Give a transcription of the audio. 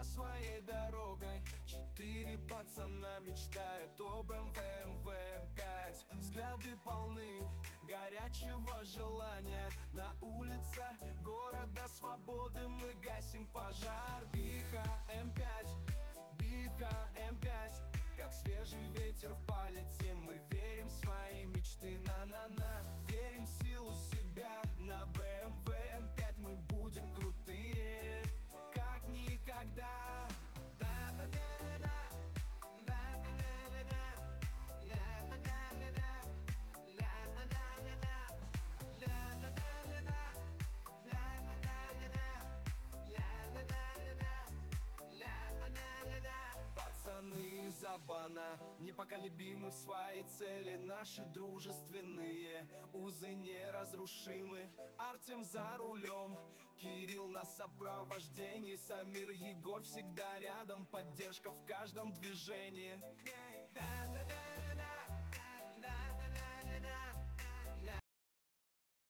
своей дорогой. 4 пацана мечтают об МВ-5. Взгляды полны горячего желания. На улицах города свободы мы гасим пожар. Биха М5, биха М5, как свежий ветер в полете. Мы верим в свои мечты, на-на-на. Верим в силу себя. На БМВ М5 мы будем крутые, как никогда. Пацаны из Абана непоколебимы в своей цели. Наши дружественные узы неразрушимы. Артем за рулем, Кирилл на сопровождении. Самир, Егор всегда рядом, поддержка в каждом движении.